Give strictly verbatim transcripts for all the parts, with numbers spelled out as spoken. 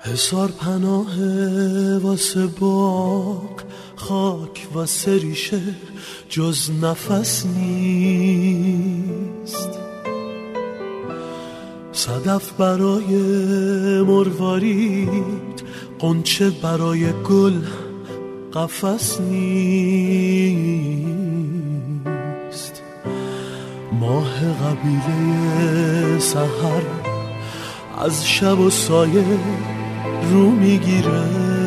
هزار پناه واسه باغ، خاک واسه ریشه جز نفس نیست. صدف برای مروارید، قنچه برای گل قفس نیست. ماه قبیله سحر از شب و سایه رو میگیره،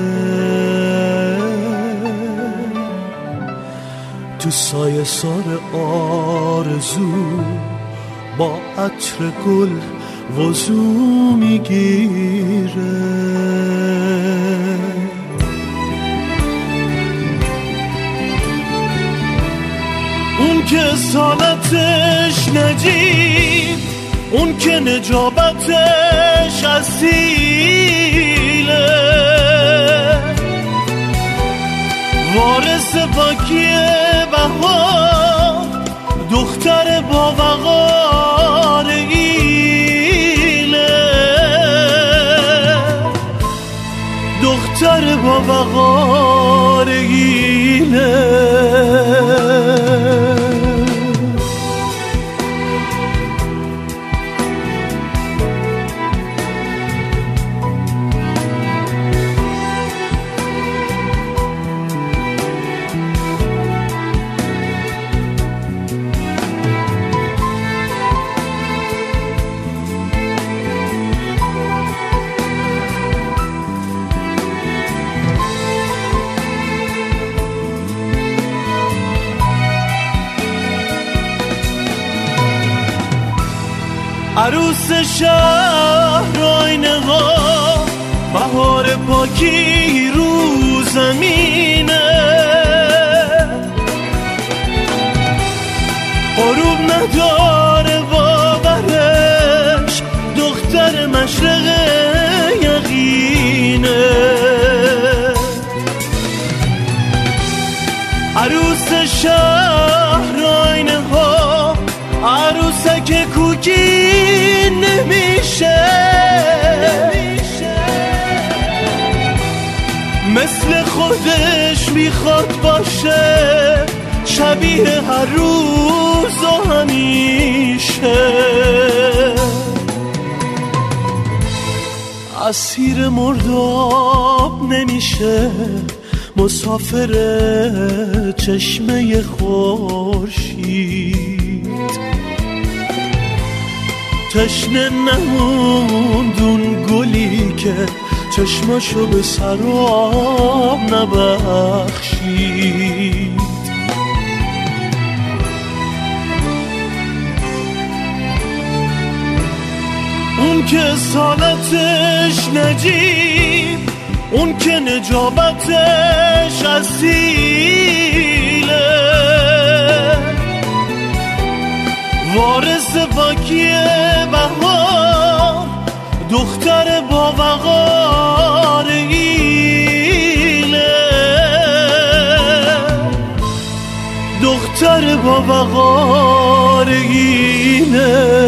تو سایه سار آرزو با عطر گل وضو میگیره. اون که سالتش نجیب، اون که نجابتش اصیله، وارث باکی بهار، دختر با وقار ایله، دختر با وقار ایله. عروس شهر آینه ها، بهار پاکی رو زمینه، غروب نداره باورش، دختر مشرق یقینه. عروس شهر آینه ها، عروسک کوکی نمیشه، مثل خودش میخواد باشه، شبیه هر روز و همیشه. اسیر مرداب نمیشه، مسافر چشمه خورشید، تشنه نموندون گلی که چشماشو به سراب نبخشید. اون که سالتش نجیب، اون که نجابتش اصیله، وارث باکی بهار، دختر با وقار ایله، دختر با وقار ایله.